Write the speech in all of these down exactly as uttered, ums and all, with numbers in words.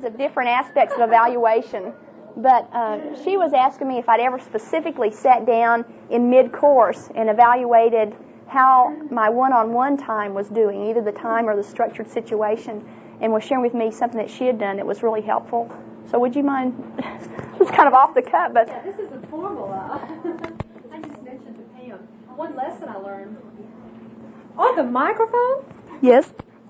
The different aspects of evaluation, but uh, she was asking me if I'd ever specifically sat down in mid-course and evaluated how my one-on-one time was doing, either the time or the structured situation, and was sharing with me something that she had done that was really helpful. So would you mind? It's kind of off the cuff, but yeah, this is a formula. I just mentioned to Pam one lesson I learned on the microphone. Yes.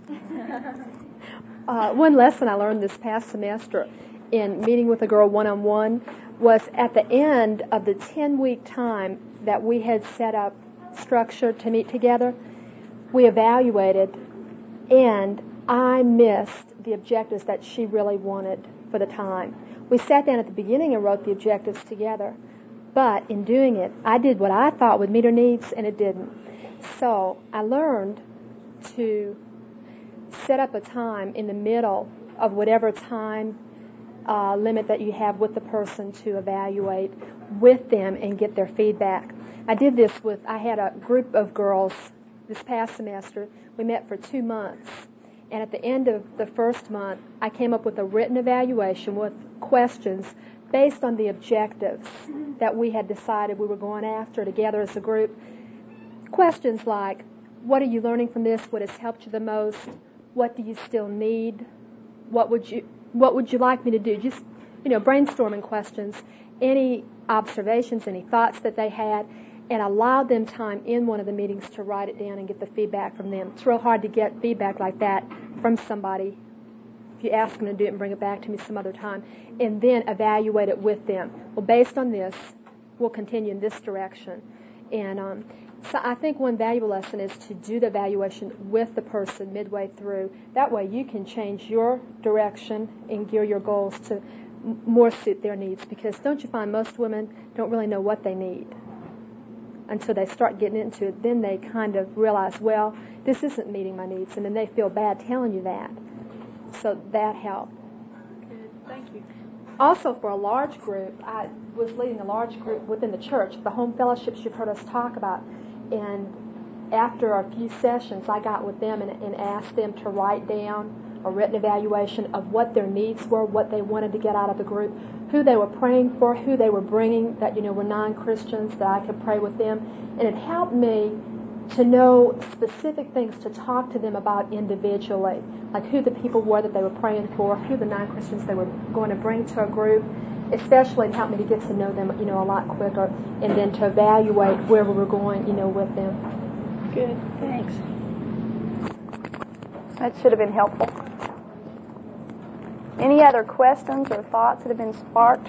Uh, one lesson I learned this past semester in meeting with a girl one-on-one was at the end of the ten-week time that we had set up structured to meet together, we evaluated, and I missed the objectives that she really wanted for the time. We sat down at the beginning and wrote the objectives together, but in doing it, I did what I thought would meet her needs, and it didn't. So I learned to set up a time in the middle of whatever time uh, limit that you have with the person to evaluate with them and get their feedback. I did this with, I had a group of girls this past semester. We met for two months. And at the end of the first month, I came up with a written evaluation with questions based on the objectives that we had decided we were going after together as a group. Questions like, what are you learning from this? What has helped you the most? What do you still need? What would you What would you like me to do? Just, you know, brainstorming questions, any observations, any thoughts that they had, and allowed them time in one of the meetings to write it down and get the feedback from them. It's real hard to get feedback like that from somebody if you ask them to do it and bring it back to me some other time, and then evaluate it with them. Well, based on this, we'll continue in this direction. And um, so I think one valuable lesson is to do the evaluation with the person midway through. That way you can change your direction and gear your goals to m- more suit their needs, because don't you find most women don't really know what they need until they start getting into it. Then they kind of realize, well, this isn't meeting my needs, and then they feel bad telling you that. So that helped. Good. Thank you. Also, for a large group, I was leading a large group within the church, the home fellowships you've heard us talk about. And after a few sessions, I got with them and, and asked them to write down a written evaluation of what their needs were, what they wanted to get out of the group, who they were praying for, who they were bringing that, you know, were non-Christians, that I could pray with them. And it helped me to know specific things to talk to them about individually, like who the people were that they were praying for, who the non-Christians they were going to bring to a group. Especially it helped me to get to know them, you know, a lot quicker, and then to evaluate where we were going, you know, with them. Good, thanks. That should have been helpful. Any other questions or thoughts that have been sparked?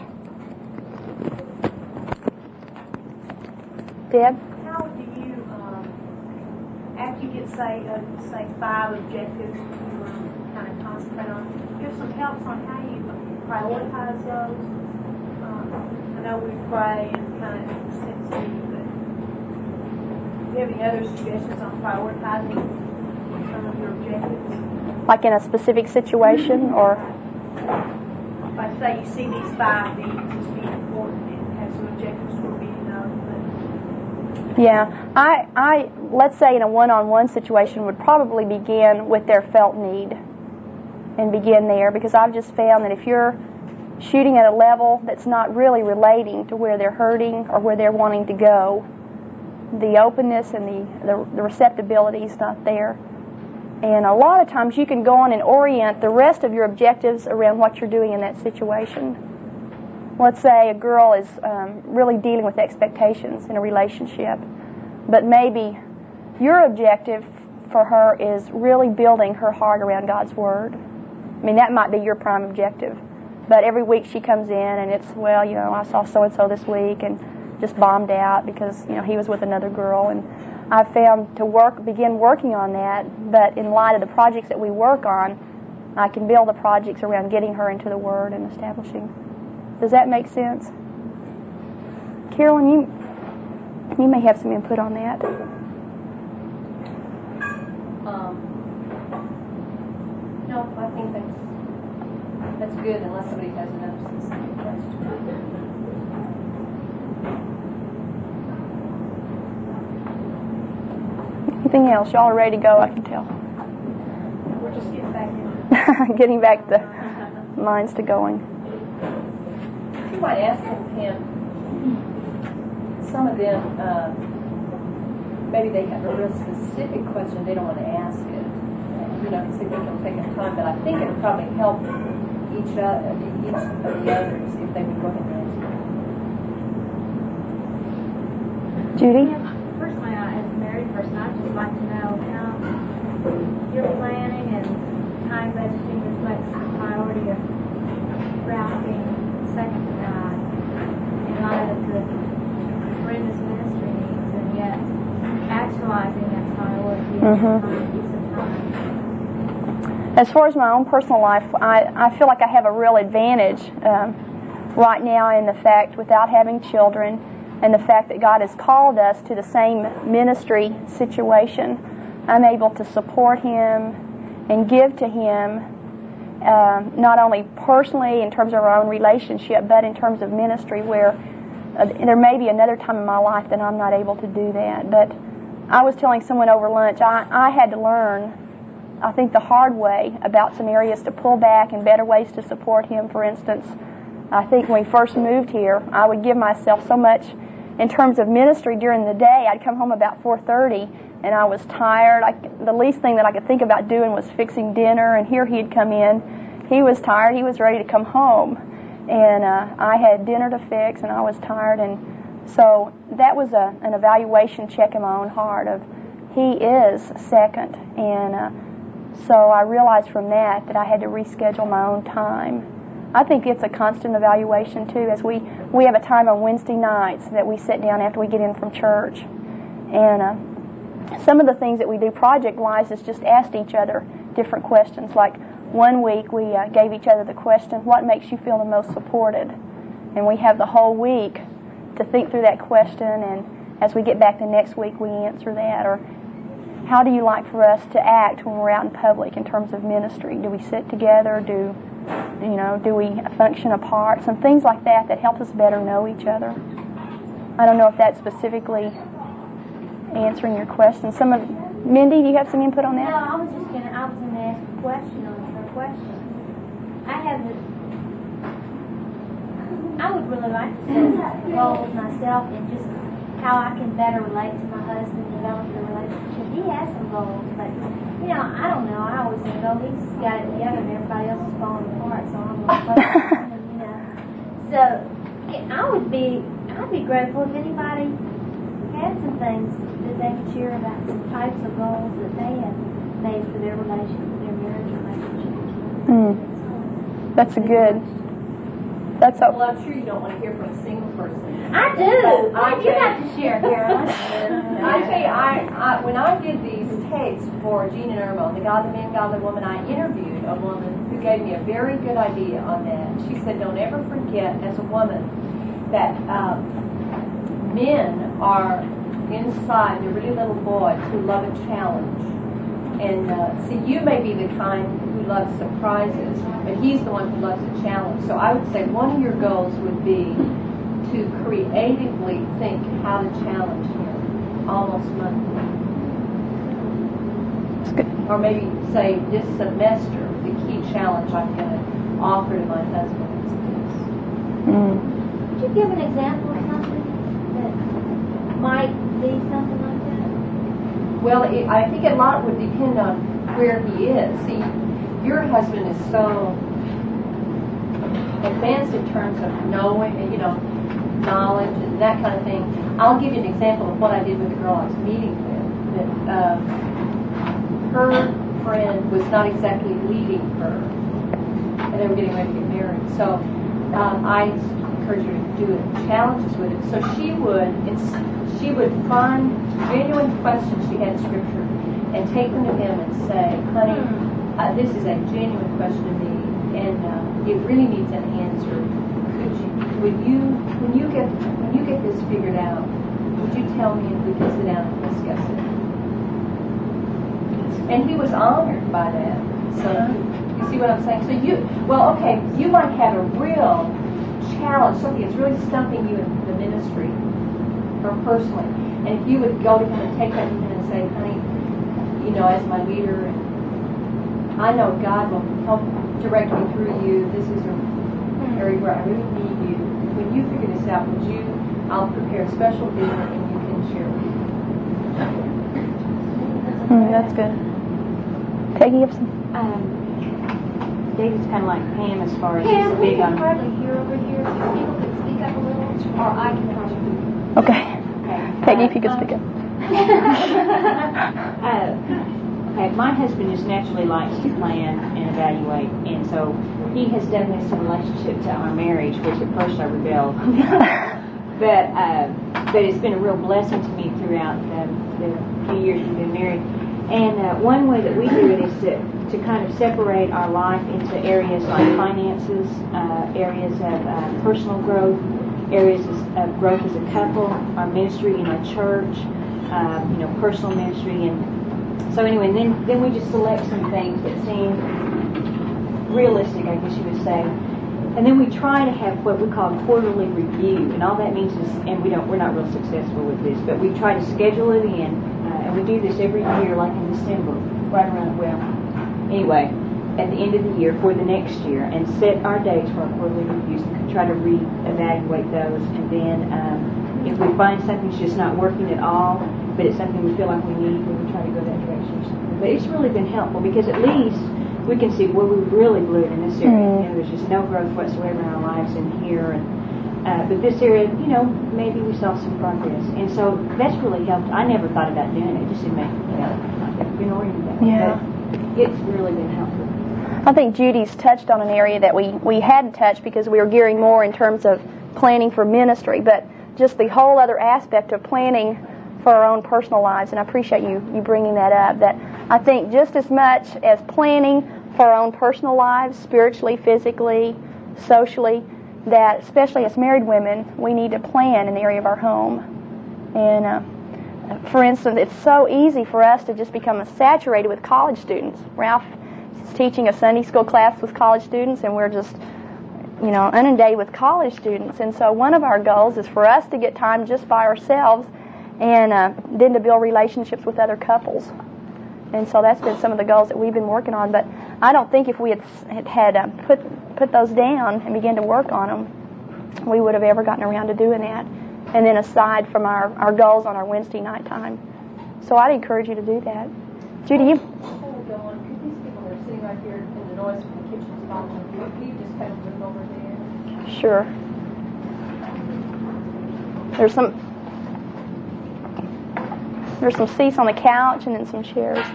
Deb? How do you, um, after you get, say, uh, say five objectives you were kind of concentrate on, give some help on how you prioritize those? Um, I know we pray and kind of sense to you, but do you have any other suggestions on prioritizing some of your objectives? Like in a specific situation, or? Like say you see these five needs as being important and have some objectives for meeting those. Yeah, I, I, let's say in a one-on-one situation would probably begin with their felt need and begin there, because I've just found that if you're shooting at a level that's not really relating to where they're hurting or where they're wanting to go, the openness and the, the, the receptibility is not there. And a lot of times you can go on and orient the rest of your objectives around what you're doing in that situation. Let's say a girl is um, really dealing with expectations in a relationship, but maybe your objective for her is really building her heart around God's Word. I mean, that might be your prime objective. But every week she comes in and it's, well, you know, I saw so-and-so this week and just bombed out because, you know, he was with another girl. And I've found to work, begin working on that, but in light of the projects that we work on, I can build the projects around getting her into the Word and establishing. Does that make sense? Carolyn, you you may have some input on that. Um, no, I think that's that's good unless somebody has another specific question. Anything else? Y'all are ready to go, I can tell. We're just getting back in. Getting back to minds to going. You might ask them, Pam, some of them, uh, maybe they have a real specific question, they don't want to ask it. You know, because they think it'll take them time, but I think it would probably help each, uh, each of the others if they would go ahead and answer it. Judy? Personally, I, as a married person, I'd just like to know how your planning and time budgeting reflects the priority of grafting second to God in light of the horrendous ministry needs, and yet actualizing that priority and Mhm. trying to use some time. As far as my own personal life, I, I feel like I have a real advantage um, right now in the fact, without having children, and the fact that God has called us to the same ministry situation, I'm able to support Him and give to Him, um, not only personally in terms of our own relationship, but in terms of ministry, where uh, there may be another time in my life that I'm not able to do that. But I was telling someone over lunch, I, I had to learn, I think, the hard way about some areas to pull back and better ways to support him. For instance, I think when we first moved here, I would give myself so much in terms of ministry during the day. I'd come home about four thirty, and I was tired. I, the least thing that I could think about doing was fixing dinner, and here he'd come in. He was tired. He was ready to come home, and uh, I had dinner to fix, and I was tired. And so that was a, an evaluation check in my own heart of, he is second, and uh, so I realized from that that I had to reschedule my own time. I think it's a constant evaluation, too, as we, we have a time on Wednesday nights that we sit down after we get in from church. And uh, some of the things that we do project-wise is just ask each other different questions. Like one week we uh, gave each other the question, what makes you feel the most supported? And we have the whole week to think through that question, and as we get back the next week we answer that. Or how do you like for us to act when we're out in public in terms of ministry? Do we sit together? Do you know? Do we function apart? Some things like that that help us better know each other. I don't know if that's specifically answering your question. Some of Mindy, do you have some input on that? No, I was just gonna. I was gonna ask a question on her question. I have the. I would really like to set goals myself and just how I can better relate to my husband, develop the relationship. He has some goals, but you know, I don't know. I always think, oh, he's got it together and everybody else is falling apart, so I'm gonna focus on him, you know. So yeah, I would be, I'd be grateful if anybody had some things that they could share about some types of goals that they have made for their relationship, their marriage relationship. Mm. That's a good. That's a. Well, I'm sure you don't want to hear from a single person. I do. I you have to share, Carolyn. I tell you, I, I when I did these tapes for Gene and Irma, the Godly Man, Godly Woman, I interviewed a woman who gave me a very good idea on that. She said, don't ever forget, as a woman, that um, men are inside, they're really little boys who love a challenge. And uh, see, you may be the kind who loves surprises, but he's the one who loves a challenge. So I would say one of your goals would be to creatively think how to challenge him almost monthly. Or maybe say this semester, the key challenge I'm going to offer to my husband is this. Mm. Could you give an example of something that might be something like that? Well, it, I think a lot would depend on where he is. See, your husband is so advanced in terms of knowing, you know, knowledge and that kind of thing. I'll give you an example of what I did with the girl I was meeting with. That uh, her friend was not exactly leading her, and they were getting ready to get married. So um, I encouraged her to do challenges with it. So she would, it's, she would find genuine questions she had in Scripture and take them to him and say, "Honey, uh, this is a genuine question to me, and uh, it really needs an answer. Could you, would you, when you get, when you get this figured out, would you tell me if we can sit down and discuss it?" And he was honored by that. So you see what I'm saying? So you, well, okay, you might have a real challenge, something that's really stumping you in the ministry or personally. And if you would go to him and take that to him and say, "Honey, you know, as my leader, I know God will help direct me through you. This is an area where I really need you. When you figure this out, would you, I'll prepare a special dinner and you can share with me. Mm, that's good. Peggy Gibson. Um, David's kind of like Pam as far as Pam, he's we big can on. hardly hear over here. If people could speak up a little, or I can probably. Okay. Okay. Peggy, uh, if you could speak up. uh, okay, my husband just naturally likes to plan and evaluate, and so he has done this in relationship to our marriage, which at first I rebelled. but uh, but it's been a real blessing to me throughout the, the few years we've been married. And uh, one way that we do it is to, to kind of separate our life into areas like finances, uh, areas of uh, personal growth, areas of, of growth as a couple, our ministry in our church, uh, you know, personal ministry. And so anyway, and then, then we just select some things that seem realistic, I guess you would say. And then we try to have what we call a quarterly review, and all that means is, and we don't, we're not real successful with this, but we try to schedule it in, uh, and we do this every year, like in December, right around, well, anyway, at the end of the year for the next year, and set our dates for our quarterly reviews, and try to re-evaluate those, and then um, if we find something's just not working at all, but it's something we feel like we need, then we try to go that direction or something. But it's really been helpful, because at least we can see where we really blew it in this area. Mm. You know, there's just no growth whatsoever in our lives in here. And, uh, but this area, you know, maybe we saw some progress. And so that's really helped. I never thought about doing it. It just didn't make, you know, I've never been oriented that way. Yeah. But it's really been helpful. I think Judy's touched on an area that we, we hadn't touched because we were gearing more in terms of planning for ministry, but just the whole other aspect of planning for our own personal lives. And I appreciate you, you bringing that up, that I think just as much as planning for our own personal lives, spiritually, physically, socially, that especially as married women, we need to plan in the area of our home. And uh, for instance, it's so easy for us to just become saturated with college students. Ralph is teaching a Sunday school class with college students, and we're just, you know, inundated with college students. And so one of our goals is for us to get time just by ourselves, and uh, then to build relationships with other couples. And so that's been some of the goals that we've been working on. But I don't think if we had had, had uh, put put those down and began to work on them, we would have ever gotten around to doing that. And then aside from our, our goals on our Wednesday night time. So I'd encourage you to do that. Judy, you... Before we go on, could these people that are sitting right here in the noise from the kitchen is bothering you, could you just kind of move over there? Sure. There's some... There's some seats on the couch and then some chairs.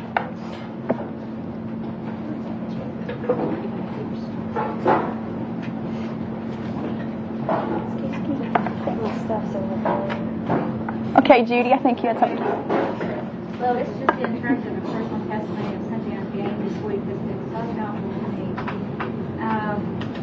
Okay, Judy, I think you had something. Well, it's just in terms of a personal testimony of something I've gained this week that's been so helpful to me. Um,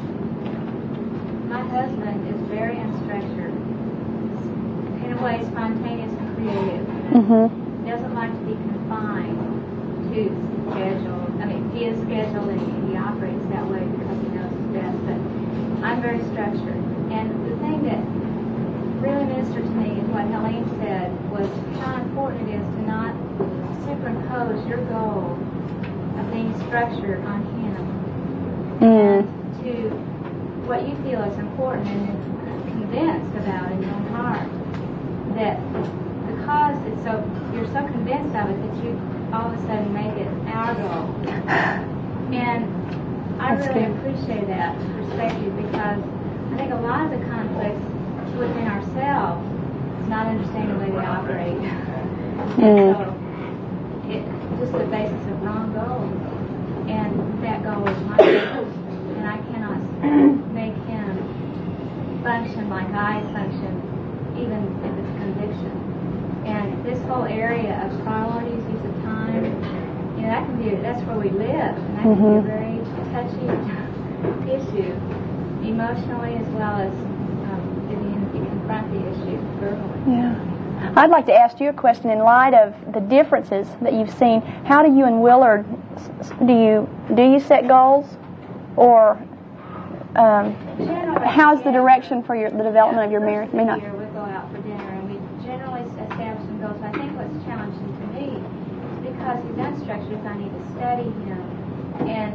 my husband is very unstructured. In a way, spontaneous and creative. Mm-hmm. Doesn't like to be confined to schedule. I mean, he is scheduled and he operates that way because he knows it's best. But I'm very structured. And the thing that really ministered to me is what Helene said was how important it is to not superimpose your goal of being structured on him. Mm. And to what you feel is important and convinced about in your own heart. That because it's so, you're so convinced of it that you all of a sudden make it our goal. And I That's really good. appreciate that perspective because I think a lot of the conflicts within ourselves is not understanding the way we operate. Mm. So it just the basis of wrong goals. And that goal is my goal. And I cannot make him function like I function, even if it's conviction. And this whole area of priorities, use of time, you know, that can be, that's where we live. And that can Mm-hmm. be a very touchy issue, emotionally as well as um, if you, you confront the issue verbally. Yeah. I'd like to ask you a question in light of the differences that you've seen. How do you and Willard, do you do you set goals, or um, how's the direction for your the development of your marriage? May not. Year we go out for dinner and we generally establish some goals. I think what's challenging to me is because he's unstructured, I need to study him, and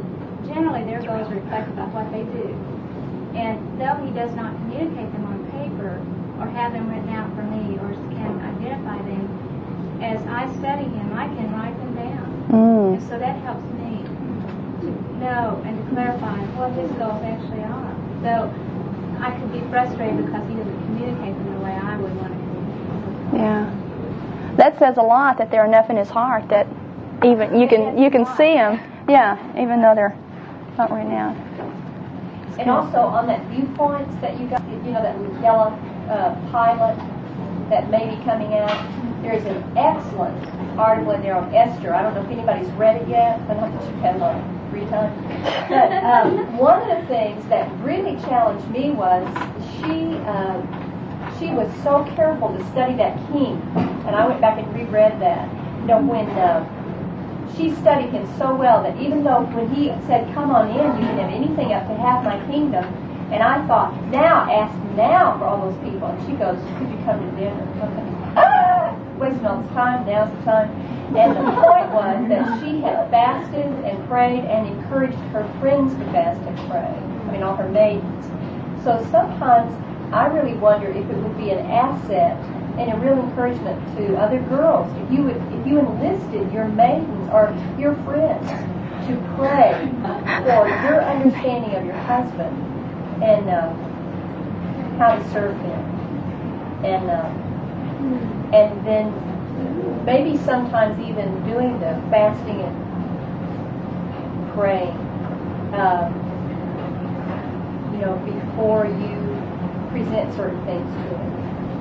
generally their goals are reflected by what they do. And though he does not communicate them on paper or have them written out for me or can identify them, as I study him, I can write them down. Mm. And so that helps me to know and to clarify what his goals actually are. So I could be frustrated because he doesn't communicate them the way I would want to communicate. Yeah. That says a lot, that they're enough in his heart that even you can you can see them. Yeah, even though they're not right now. And also on that viewpoints that you got, you know, that yellow uh, pilot that may be coming out, there's an excellent article in there on Esther. I don't know if anybody's read it yet. I don't know if you've had a lot of free time. But um, one of the things that really challenged me was she um, she was so careful to study that king. And I went back and reread that. You know, when uh, she studied him so well that even though when he said, "Come on in, you can have anything up to half my kingdom," and I thought, now, ask now for all those people. And she goes, "Could you come to dinner?" Ah! Wasting all this time, now's the time. And the point was that she had fasted and prayed and encouraged her friends to fast and pray. I mean, all her maidens. So sometimes I really wonder if it would be an asset and a real encouragement to other girls if you would, if you enlisted your maidens or your friends to pray for your understanding of your husband and uh, how to serve him, and uh, and then maybe sometimes even doing the fasting and praying, uh, you know, before you present certain things to him.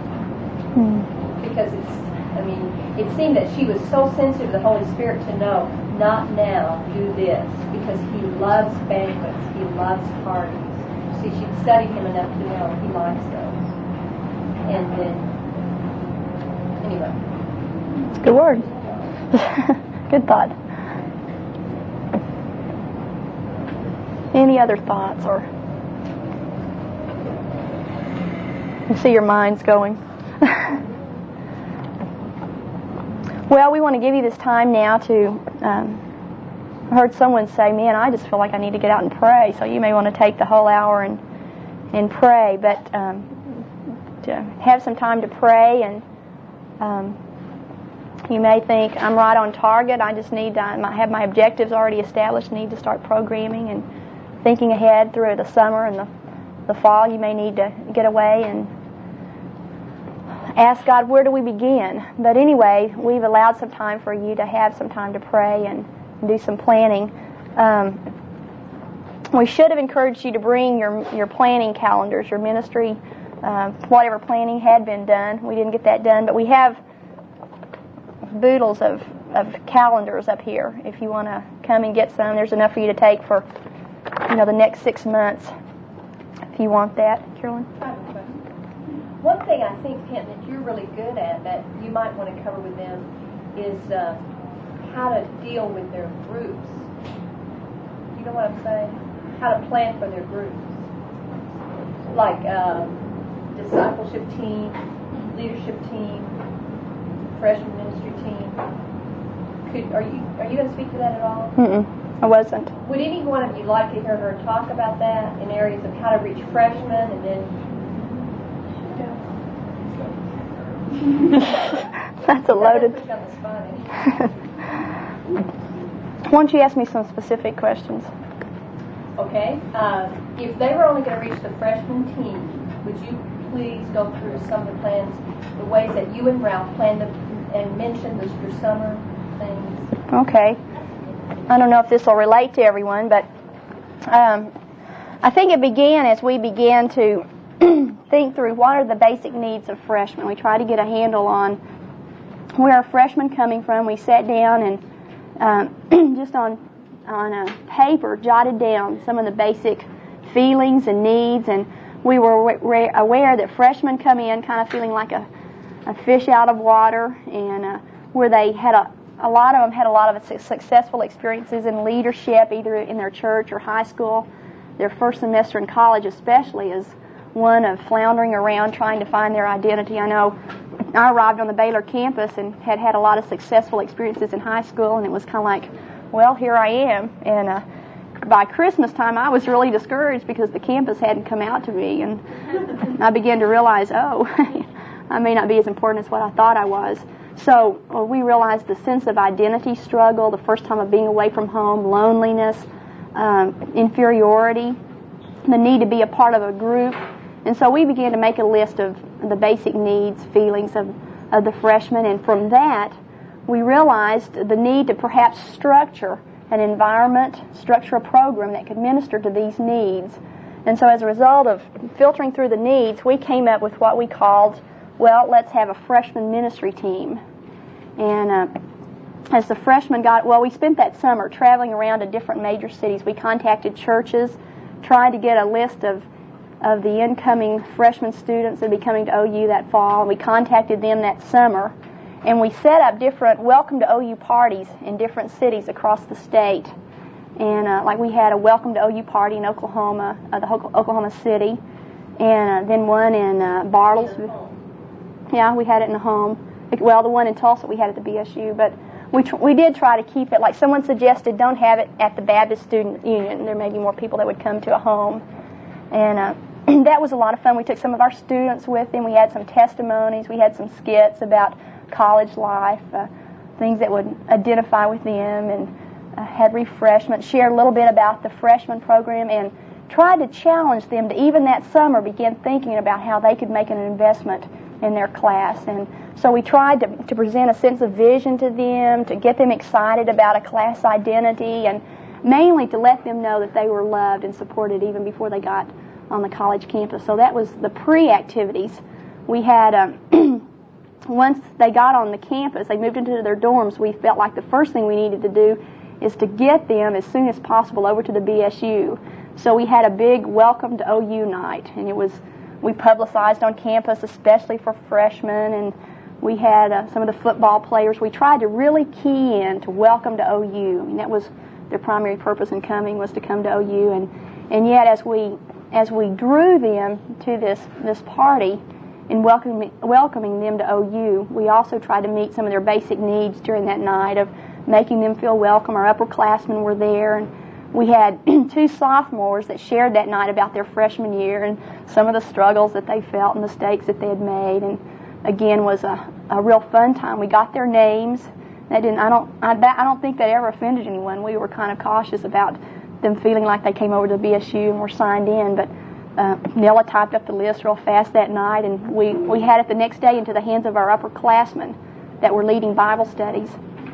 Mm. Because it's, I mean, it seemed that she was so sensitive to the Holy Spirit to know, not now, do this, because he loves banquets, he loves parties. See, she'd studied him enough to know he likes those. And then, anyway. Good word. Good thought. Any other thoughts, or you see your minds going? Well, we want to give you this time now to, um, I heard someone say, man, I just feel like I need to get out and pray, so you may want to take the whole hour and and pray, but um, to have some time to pray, and um, you may think, I'm right on target, I just need to I have my objectives already established, need to start programming and thinking ahead through the summer and the, the fall. You may need to get away and ask God, where do we begin? But anyway, we've allowed some time for you to have some time to pray and do some planning. Um, we should have encouraged you to bring your your planning calendars, your ministry, uh, whatever planning had been done. We didn't get that done, but we have boodles of, of calendars up here. If you want to come and get some, there's enough for you to take for, you know, the next six months. If you want that, Carolyn. One thing I think, Kent, that you're really good at that you might want to cover with them is uh, how to deal with their groups. You know what I'm saying? How to plan for their groups. Like uh, discipleship team, leadership team, freshman ministry team. Could, are you are you going to speak to that at all? Mm-mm, I wasn't. Would any one of you like to hear her talk about that in areas of how to reach freshmen and then... That's a loaded... Why don't you ask me some specific questions? Okay. Uh, if they were only going to reach the freshman team, would you please go through some of the plans, the ways that you and Ralph planned them, and mention those your summer things? Okay. I don't know if this will relate to everyone, but um, I think it began as we began to think through what are the basic needs of freshmen. We tried to get a handle on where are freshmen coming from. We sat down and um, just on on a paper jotted down some of the basic feelings and needs, and we were re- aware that freshmen come in kind of feeling like a, a fish out of water, and uh, where they had a a lot of them had a lot of successful experiences in leadership, either in their church or high school. Their first semester in college especially is one of floundering around trying to find their identity. I know I arrived on the Baylor campus and had had a lot of successful experiences in high school, and it was kind of like, well, here I am. And uh, by Christmas time, I was really discouraged because the campus hadn't come out to me, and I began to realize, oh, I may not be as important as what I thought I was. So well, we realized the sense of identity struggle, the first time of being away from home, loneliness, um, inferiority, the need to be a part of a group. And so we began to make a list of the basic needs, feelings of, of the freshmen, and from that, we realized the need to perhaps structure an environment, structure a program that could minister to these needs. And so as a result of filtering through the needs, we came up with what we called, well, let's have a freshman ministry team. And uh, as the freshmen got, well, we spent that summer traveling around to different major cities. We contacted churches, tried to get a list of, of the incoming freshman students that would be coming to O U that fall. And we contacted them that summer. And we set up different Welcome to O U parties in different cities across the state. And uh, like we had a Welcome to O U party in Oklahoma, uh, the Oklahoma City, and uh, then one in uh, Bartles. Yeah, we had it in the home. Well, the one in Tulsa we had at the B S U, but we tr- we did try to keep it. Like someone suggested, don't have it at the Baptist Student Union. There may be more people that would come to a home, and uh, that was a lot of fun. We took some of our students with them. We had some testimonies. We had some skits about college life, uh, things that would identify with them, and uh, had refreshments, shared a little bit about the freshman program, and tried to challenge them to even that summer begin thinking about how they could make an investment in their class. And so we tried to, to present a sense of vision to them, to get them excited about a class identity, and mainly to let them know that they were loved and supported even before they got on the college campus. So that was the pre-activities. We had um, once they got on the campus, they moved into their dorms, we felt like the first thing we needed to do is to get them as soon as possible over to the B S U. So we had a big Welcome to O U night, and it was, we publicized on campus, especially for freshmen, and we had uh, some of the football players. We tried to really key in to Welcome to O U. I mean, that was their primary purpose in coming, was to come to O U, and and yet as we as we drew them to this this party, in welcoming, welcoming them to O U, we also tried to meet some of their basic needs during that night of making them feel welcome. Our upperclassmen were there, and we had two sophomores that shared that night about their freshman year and some of the struggles that they felt and mistakes that they had made. And again, was a, a real fun time. We got their names. That didn't. I don't. I, that, I don't think that ever offended anyone. We were kind of cautious about them feeling like they came over to B S U and were signed in, but. Uh, Nella typed up the list real fast that night, and we, we had it the next day into the hands of our upperclassmen that were leading Bible studies.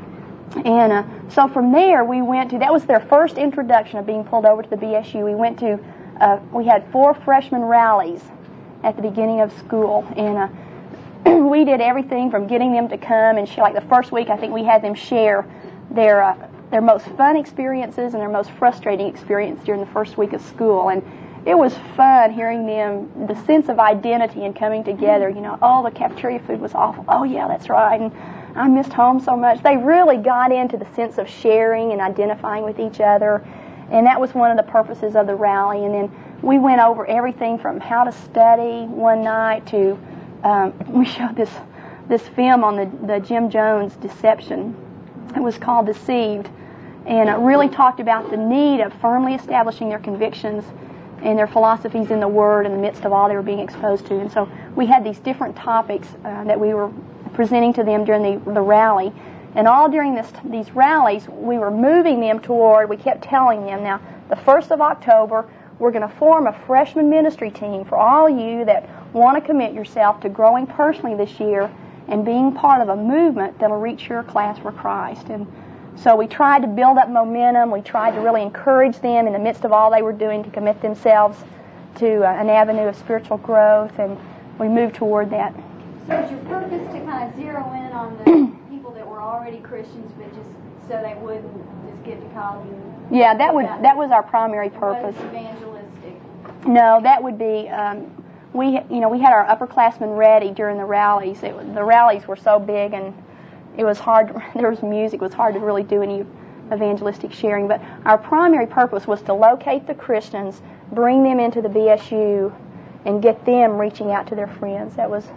And uh, so from there, we went to, that was their first introduction of being pulled over to the B S U. We went to, uh, we had four freshman rallies at the beginning of school, and uh, we did everything from getting them to come and share. Like the first week, I think we had them share their uh, their most fun experiences and their most frustrating experience during the first week of school. And it was fun hearing them, the sense of identity and coming together. You know, oh, the cafeteria food was awful. Oh, yeah, that's right. And I missed home so much. They really got into the sense of sharing and identifying with each other. And that was one of the purposes of the rally. And then we went over everything from how to study one night to, um, we showed this this film on the, the Jim Jones deception. It was called Deceived. And it really talked about the need of firmly establishing their convictions and their philosophies in the Word in the midst of all they were being exposed to. And so we had these different topics uh, that we were presenting to them during the, the rally. And all during this, these rallies, we were moving them toward, we kept telling them, now, the first of October, we're going to form a freshman ministry team for all you that want to commit yourself to growing personally this year and being part of a movement that will reach your class for Christ. And so we tried to build up momentum. We tried to really encourage them in the midst of all they were doing to commit themselves to uh, an avenue of spiritual growth, and we moved toward that. So is your purpose to kind of zero in on the people that were already Christians, but just so they wouldn't just get to college? Yeah, that would that was our primary purpose. It wasn't evangelistic. No, that would be. Um, we you know we had our upperclassmen ready during the rallies. It, the rallies were so big and it was hard. There was music. It was hard to really do any evangelistic sharing. But our primary purpose was to locate the Christians, bring them into the B S U, and get them reaching out to their friends. That was.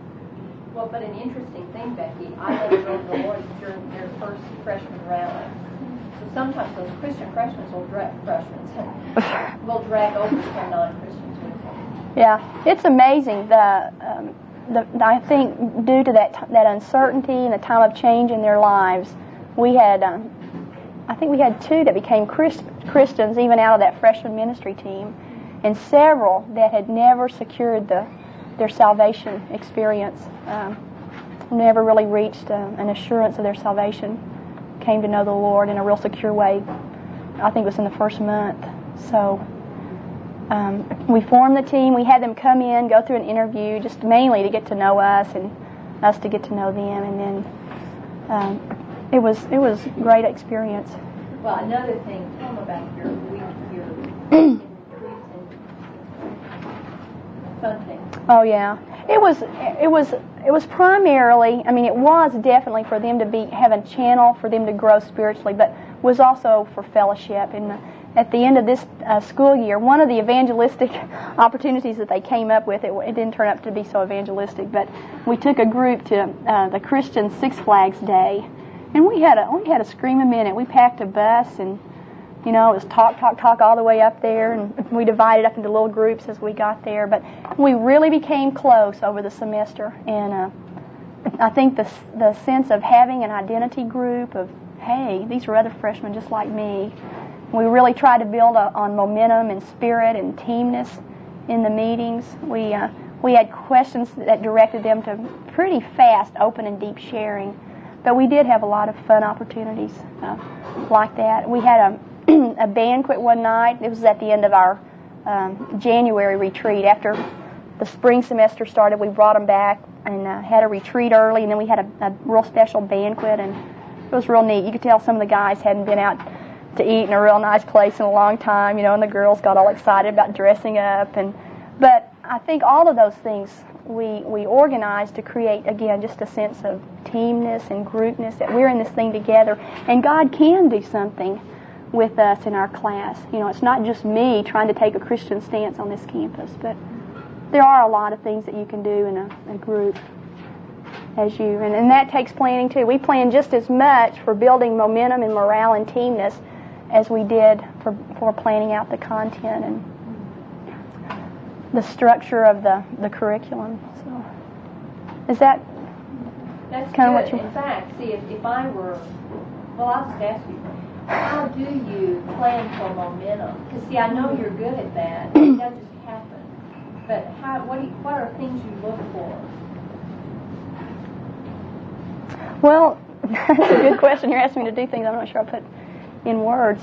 Well, but an interesting thing, Becky, I led the Lord the Lord during their first freshman rally. So sometimes those Christian freshmen will drag freshmen will drag over some non-Christians with them. Yeah, it's amazing. The, um, the I think due to that that uncertainty and the time of change in their lives, we had um, I think we had two that became Christ, Christians even out of that freshman ministry team, and several that had never secured the their salvation experience, um, never really reached uh, an assurance of their salvation, came to know the Lord in a real secure way. I think it was in the first month. So um, we formed the team. We had them come in, go through an interview, just mainly to get to know us and us to get to know them, and then um, it was it was a great experience. Well, another thing, tell them about your your fun thing. Oh yeah, it was it was it was primarily. I mean, it was definitely for them to be have a channel for them to grow spiritually, but was also for fellowship. And at the end of this uh, school year, one of the evangelistic opportunities that they came up with, it, it didn't turn out to be so evangelistic, but we took a group to uh, the Christian Six Flags Day, and we had a we had a scream a minute. We packed a bus and. You know, it was talk, talk, talk all the way up there, and we divided up into little groups as we got there. But we really became close over the semester, and uh, I think the the sense of having an identity group of, hey, these are other freshmen just like me. We really tried to build a, on momentum and spirit and teamness in the meetings. We uh, we had questions that directed them to pretty fast, open, and deep sharing. But we did have a lot of fun opportunities uh, like that. We had a a banquet one night. It was at the end of our um, January retreat. After the spring semester started, we brought them back and uh, had a retreat early, and then we had a, a real special banquet, and it was real neat. You could tell some of the guys hadn't been out to eat in a real nice place in a long time, you know, and the girls got all excited about dressing up. And but I think all of those things we we organized to create, again, just a sense of teamness and groupness, that we're in this thing together, and God can do something with us in our class. You know, it's not just me trying to take a Christian stance on this campus, but there are a lot of things that you can do in a, a group as you, and, and that takes planning too. We plan just as much for building momentum and morale and teamness as we did for, for planning out the content and the structure of the, the curriculum. So, is that That's kind good. of what you... In fact, see, if, if I were, well, I'll just ask you, how do you plan for momentum? Because, see, I know you're good at that. It doesn't just happen. But how? What, do you, what are things you look for? Well, that's a good question. You're asking me to do things I'm not sure I put in words.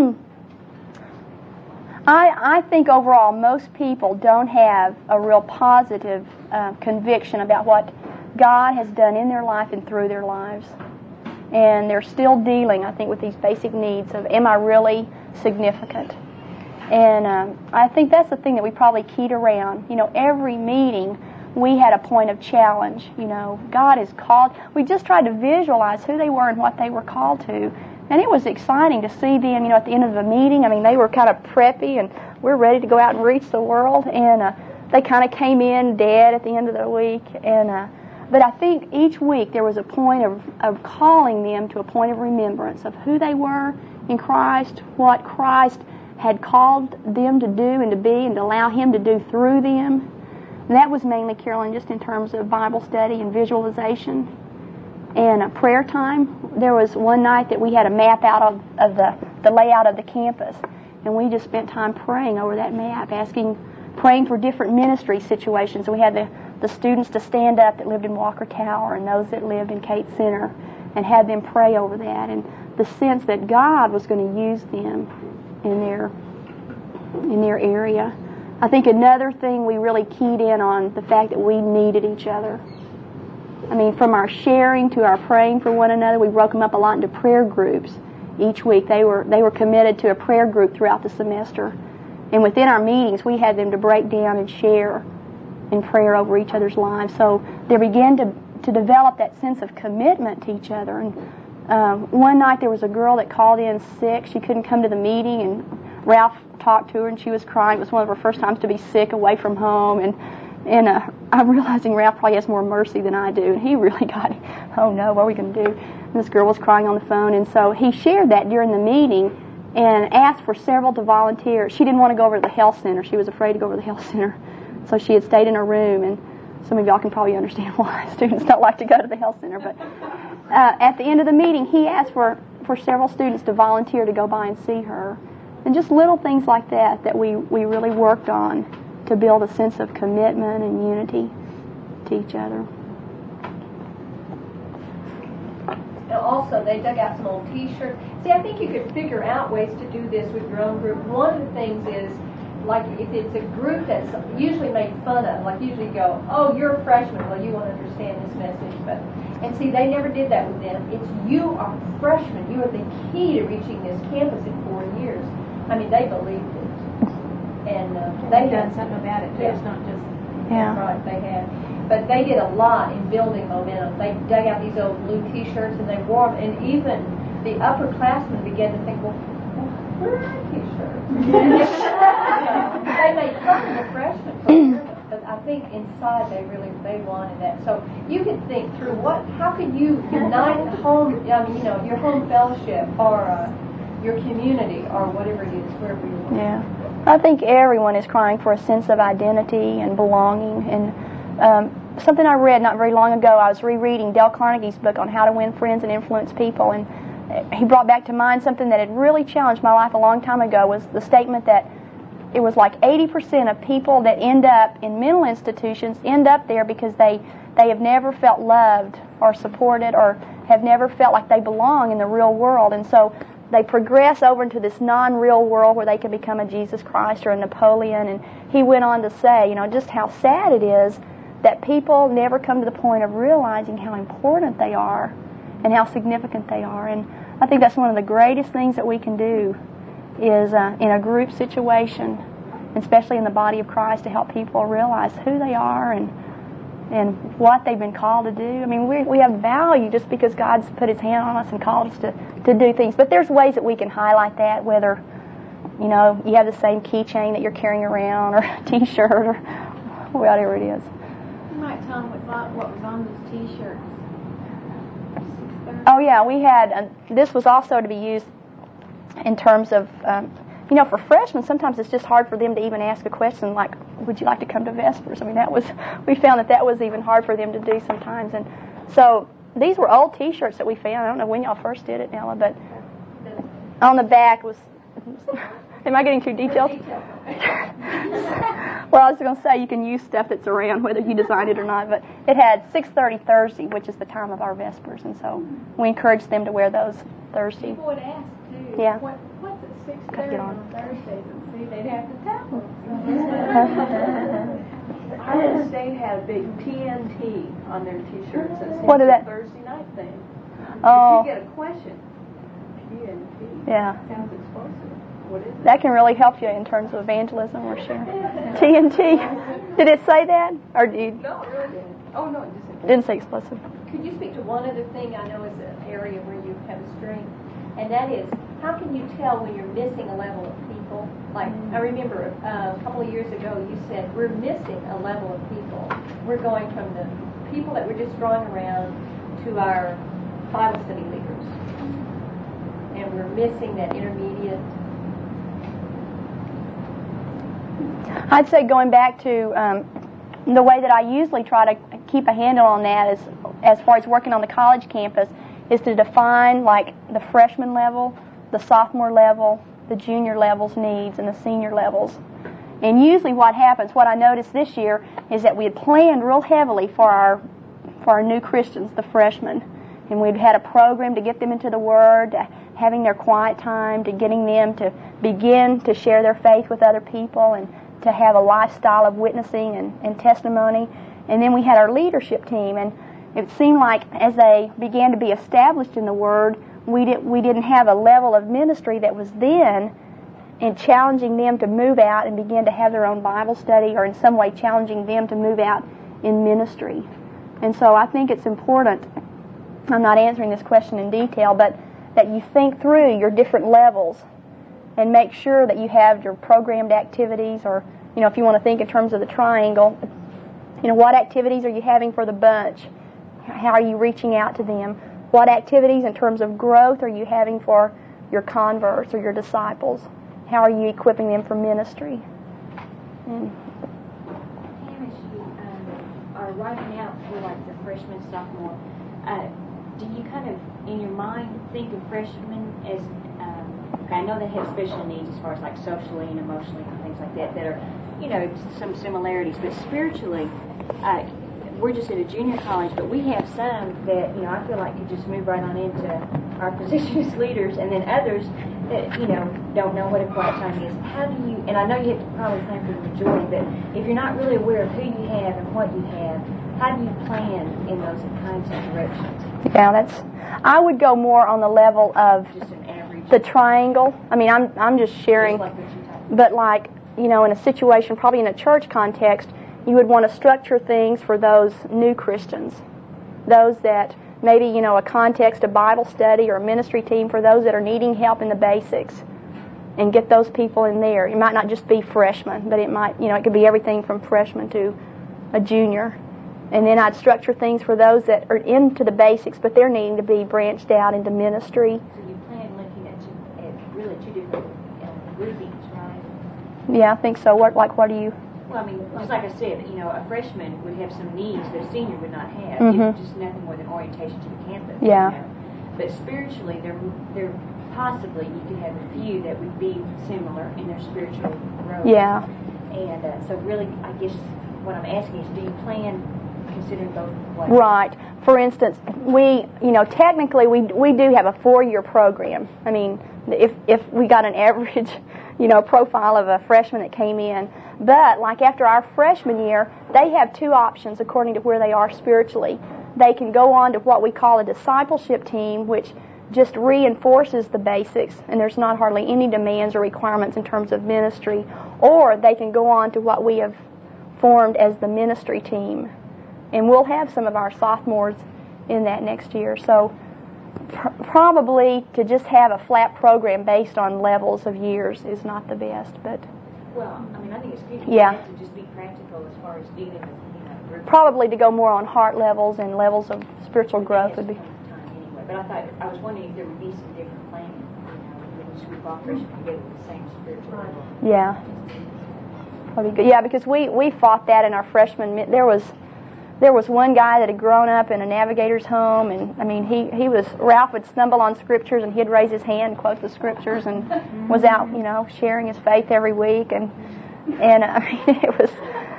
I, I think overall most people don't have a real positive uh, conviction about what God has done in their life and through their lives. And they're still dealing, I think, with these basic needs of, am I really significant? And um, I think that's the thing that we probably keyed around. You know, every meeting we had a point of challenge. You know, God has called. We just tried to visualize who they were and what they were called to. And it was exciting to see them, you know, at the end of the meeting. I mean, they were kind of preppy, and we're ready to go out and reach the world. And uh, they kind of came in dead at the end of the week. And uh, But I think each week there was a point of, of calling them to a point of remembrance of who they were in Christ, what Christ had called them to do and to be and to allow Him to do through them. And that was mainly, Carolyn, just in terms of Bible study and visualization. And a prayer time. There was one night that we had a map out of, of the, the layout of the campus. And we just spent time praying over that map, asking, praying for different ministry situations. We had the the students to stand up that lived in Walker Tower and those that lived in Kate Center, and had them pray over that, and the sense that God was going to use them in their in their area. I think another thing we really keyed in on, the fact that we needed each other. I mean, from our sharing to our praying for one another, we broke them up a lot into prayer groups each week. They were they were committed to a prayer group throughout the semester, and within our meetings we had them to break down and share in prayer over each other's lives. So they began to to develop that sense of commitment to each other. And um, one night there was a girl that called in sick. She couldn't come to the meeting, and Ralph talked to her, and she was crying. It was one of her first times to be sick away from home. And and uh, I'm realizing Ralph probably has more mercy than I do. And he really got, oh no, what are we going to do? This girl was crying on the phone, and so he shared that during the meeting and asked for several to volunteer. She didn't want to go over to the health center. She was afraid to go over to the health center. So she had stayed in her room, and some of y'all can probably understand why students don't like to go to the health center. But uh, at the end of the meeting, he asked for, for several students to volunteer to go by and see her. And just little things like that that we, we really worked on to build a sense of commitment and unity to each other. And also, they dug out some old T-shirts. See, I think you could figure out ways to do this with your own group. One of the things is, like, if it's a group that's usually made fun of, like usually you go, oh, you're a freshman, well, you won't understand this message. But and see, they never did that with them. It's you are freshmen. You are the key to reaching this campus in four years. I mean, they believed it. And uh, they done had something about it, too. Yeah. It's not just... Yeah. Right, they had. But they did a lot in building momentum. They dug out these old blue T-shirts and they wore them. And even the upperclassmen began to think, well, where are our T-shirts? They made fun of the freshmen for wearing them. But I think inside they really, they wanted that. So you could think through what, how can you unite home, I mean, you know, your home fellowship or uh, your community or whatever it is, wherever you are. Yeah. I think everyone is crying for a sense of identity and belonging. And um, something I read not very long ago, I was rereading Dale Carnegie's book on how to win friends and influence people, and he brought back to mind something that had really challenged my life a long time ago, was the statement that it was like eighty percent of people that end up in mental institutions end up there because they, they have never felt loved or supported or have never felt like they belong in the real world. And so they progress over into this non-real world where they can become a Jesus Christ or a Napoleon. And he went on to say, you know, just how sad it is that people never come to the point of realizing how important they are and how significant they are. And I think that's one of the greatest things that we can do is uh, in a group situation, especially in the body of Christ, to help people realize who they are and and what they've been called to do. I mean, we we have value just because God's put His hand on us and called us to, to do things. But there's ways that we can highlight that, whether, you know, you have the same keychain that you're carrying around or a T-shirt or whatever it is. You might tell them what, what was on those T-shirts. Oh, yeah, we had, uh, this was also to be used in terms of, um, you know, for freshmen, sometimes it's just hard for them to even ask a question like, would you like to come to Vespers? I mean, that was, we found that that was even hard for them to do sometimes. And so these were old T-shirts that we found. I don't know when y'all first did it, Nella, but on the back was, am I getting too detailed? Well, I was going to say you can use stuff that's around, whether you designed it or not, but it had six thirty Thursday, which is the time of our Vespers, and so we encouraged them to wear those Thursday. People would ask, too, Yeah. what, what's at six Get thirty on. on Thursdays? And see, they'd have to tell them. Iowa State had a big T N T on their T-shirts. That What did that- Thursday night thing. Oh. If you get a question, T N T Yeah. sounds explosive. What is it? That can really help you in terms of evangelism or sharing. T N T. Did it say that? Or did you, No, it really didn't. Oh, no, it just didn't say explosive? Could you speak to one other thing I know is an area where you have a strength, and that is, how can you tell when you're missing a level of people? Like, I remember uh, a couple of years ago you said, we're missing a level of people. We're going from the people that we're just drawing around to our Bible study leaders. And we're missing that intermediate. I'd say going back to um, the way that I usually try to keep a handle on that is, as far as working on the college campus, is to define like the freshman level, the sophomore level, the junior level's needs, and the senior levels. And usually what happens, what I noticed this year, is that we had planned real heavily for our for our new Christians, the freshmen. And we'd had a program to get them into the Word, to having their quiet time, to getting them to begin to share their faith with other people, and to have a lifestyle of witnessing and, and testimony. And then we had our leadership team, and it seemed like as they began to be established in the Word, we, did, we didn't have a level of ministry that was then in challenging them to move out and begin to have their own Bible study, or in some way challenging them to move out in ministry. And so I think it's important, I'm not answering this question in detail, but that you think through your different levels and make sure that you have your programmed activities, or, you know, if you want to think in terms of the triangle, you know, what activities are you having for the bunch? How are you reaching out to them? What activities in terms of growth are you having for your converts or your disciples? How are you equipping them for ministry? Mm. Pam, as you um, are writing out for like the freshman, sophomore, uh, do you kind of, in your mind, think of freshmen as, um, okay, I know they have special needs as far as like socially and emotionally and things like that, that are, you know, some similarities, but spiritually, uh, we're just at a junior college, but we have some that, you know, I feel like could just move right on into our position as leaders, and then others that, you know, don't know what a quiet time is. How do you, and I know you have to probably plan for the majority, but if you're not really aware of who you have and what you have, how do you plan in those kinds of directions? Yeah, that's, I would go more on the level of Just an average. the triangle. I mean, I'm I'm just sharing, Just like what you talked about. but like, you know, in a situation, probably in a church context, you would want to structure things for those new Christians, those that maybe, you know, a context, a Bible study or a ministry team for those that are needing help in the basics, and get those people in there. It might not just be freshmen, but it might, you know, it could be everything from freshman to a junior. And then I'd structure things for those that are into the basics, but they're needing to be branched out into ministry. So you plan looking at, two, at really two different uh, groupings, right? Yeah, I think so. What, like, what do you? Well, I mean, just like I said, you know, a freshman would have some needs that a senior would not have. Mm-hmm. It's just nothing more than orientation to the campus. Yeah. You know? But spiritually, there, there possibly you could have a few that would be similar in their spiritual growth. Yeah. And uh, so, really, I guess what I'm asking is, do you plan considering both ways? Right. For instance, we, you know, technically we we do have a four-year program. I mean, if if we got an average, you know, profile of a freshman that came in. But, like, after our freshman year, they have two options according to where they are spiritually. They can go on to what we call a discipleship team, which just reinforces the basics, and there's not hardly any demands or requirements in terms of ministry. Or they can go on to what we have formed as the ministry team. And we'll have some of our sophomores in that next year. So pr- probably to just have a flat program based on levels of years is not the best, but... Well, I mean, I think it's good Yeah. to just be practical as far as dealing with, you know, groups. Probably to go more on heart levels and levels of spiritual growth would be... Time anyway. But I thought, I was wondering if there would be some different planning, you know, if we just group all freshmen together with the same spiritual level. Yeah. Probably good. Yeah, because we, we fought that in our freshman... mi- There was... There was one guy that had grown up in a navigator's home, and I mean, he, he was, Ralph would stumble on scriptures, and he'd raise his hand and quote the scriptures, and was out, you know, sharing his faith every week, and, and uh, I mean, it was,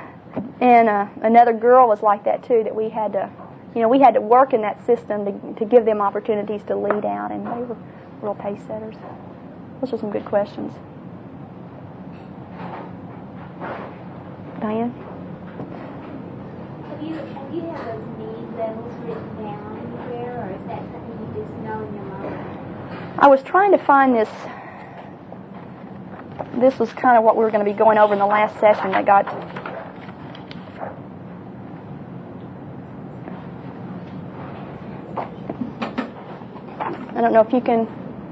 and uh, another girl was like that too, that we had to, you know, we had to work in that system to, to give them opportunities to lead out, and they were real pace setters. Those are some good questions. Diane? Do you, do you have those need levels written down anywhere, or is that something you just know in your mind? I was trying to find this. This was kind of what we were going to be going over in the last session. I got. I don't know if you can.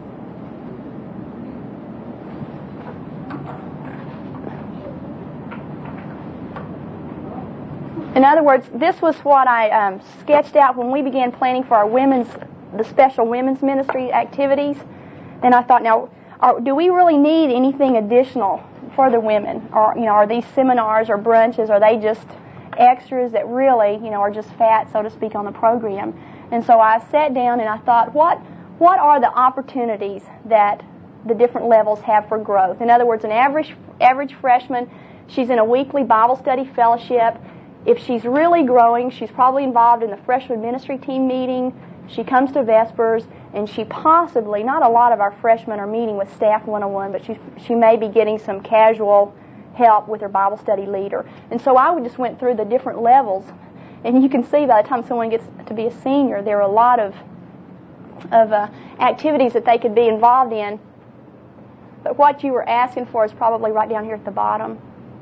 In other words, this was what I um, sketched out when we began planning for our women's, the special women's ministry activities. And I thought, now, are, do we really need anything additional for the women? Or, you know, are these seminars or brunches, are they just extras that really, you know, are just fat, so to speak, on the program? And so I sat down and I thought, what what are the opportunities that the different levels have for growth? In other words, an average average freshman, she's in a weekly Bible study fellowship. If she's really growing, she's probably involved in the freshman ministry team meeting. She comes to Vespers, and she possibly, not a lot of our freshmen are meeting with Staff one oh one, but she, she may be getting some casual help with her Bible study leader. And so I would just went through the different levels, and you can see by the time someone gets to be a senior, there are a lot of, of uh, activities that they could be involved in. But what you were asking for is probably right down here at the bottom.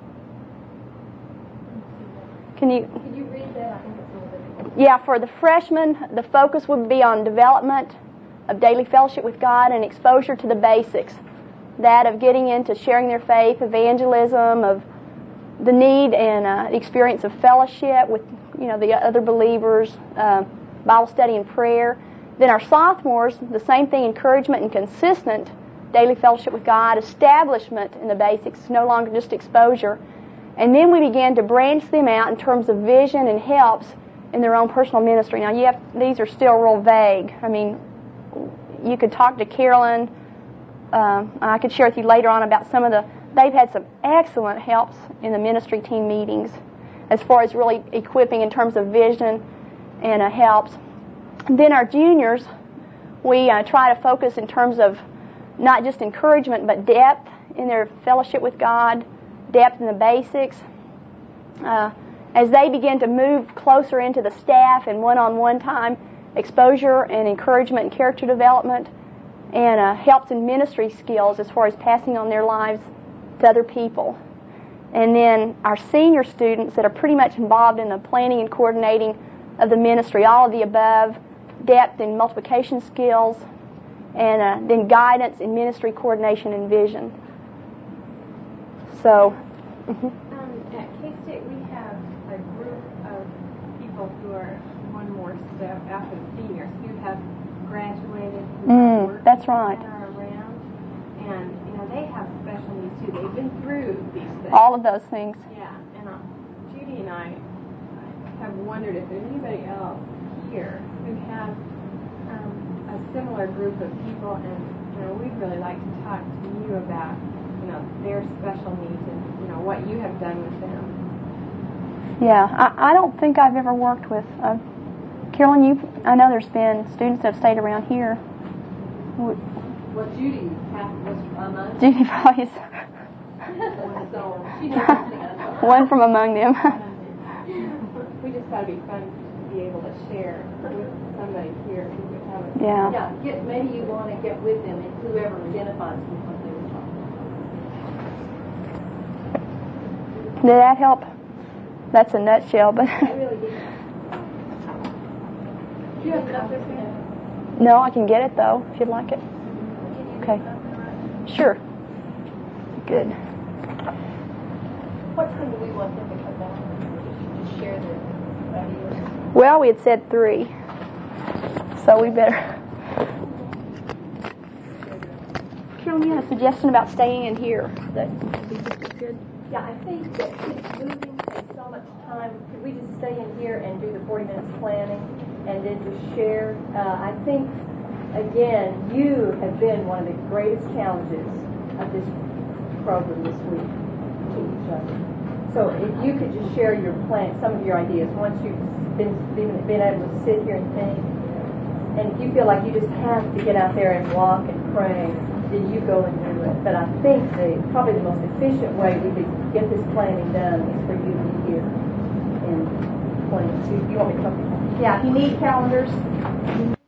Can you? Could you read that? I think it's a little bit difficult. Yeah, for the freshmen, the focus would be on development of daily fellowship with God and exposure to the basics. That of getting into sharing their faith, evangelism, of the need and uh, experience of fellowship with, you know, the other believers, uh, Bible study and prayer. Then our sophomores, the same thing, encouragement and consistent daily fellowship with God, establishment in the basics, no longer just exposure. And then we began to branch them out in terms of vision and helps in their own personal ministry. Now, you have, these are still real vague. I mean, you could talk to Carolyn. Uh, I could share with you later on about some of the, they've had some excellent helps in the ministry team meetings as far as really equipping in terms of vision and uh, helps. And then our juniors, we uh, try to focus in terms of not just encouragement, but depth in their fellowship with God, depth in the basics. Uh, as they begin to move closer into the staff and one-on-one time, exposure and encouragement and character development, and uh, helps in ministry skills as far as passing on their lives to other people. And then our senior students that are pretty much involved in the planning and coordinating of the ministry, all of the above, depth in multiplication skills, and uh, then guidance in ministry coordination and vision. So, mm-hmm. um, at K-State we have a group of people who are one more step after the seniors who have graduated, who Mm, are working that's right. and are around, and you know they have special needs too. They've been through these things. All of those things. Yeah, and uh, Judy and I have wondered if there's anybody else here who has um, a similar group of people, and you know we'd really like to talk to you about you know their special needs and you know what you have done with them. Yeah, I, I don't think I've ever worked with. Uh, Carolyn, you, I know there's been students that have stayed around here. Well, Judy was among Judy probably is so she knows something I know. one from among them. We just thought it'd be fun to be able to share with somebody here who would have a Yeah. Yeah, get, maybe you want to get with them and whoever identifies with what they were talking about. Did that help? That's a nutshell, but I really did. Do you have enough there? no, I can get it though if you'd like it. Okay. Sure. Good. What time do we want them to come back? Just share their ideas. Well, we had said three, so we better. Carolyn, you had a suggestion about staying in here. That would be just as good. Yeah, I think that kids moving takes so much time. Could we just stay in here and do the forty minutes planning and then just share? Uh, I think, again, you have been one of the greatest challenges of this program this week to each other. So if you could just share your plan, some of your ideas, once you've been, been, been able to sit here and think, and if you feel like you just have to get out there and walk and pray, then you go and do it. But I think the probably the most efficient way we could get this planning done is for you to be here and plan. So you want me to come? Yeah, if you need calendars.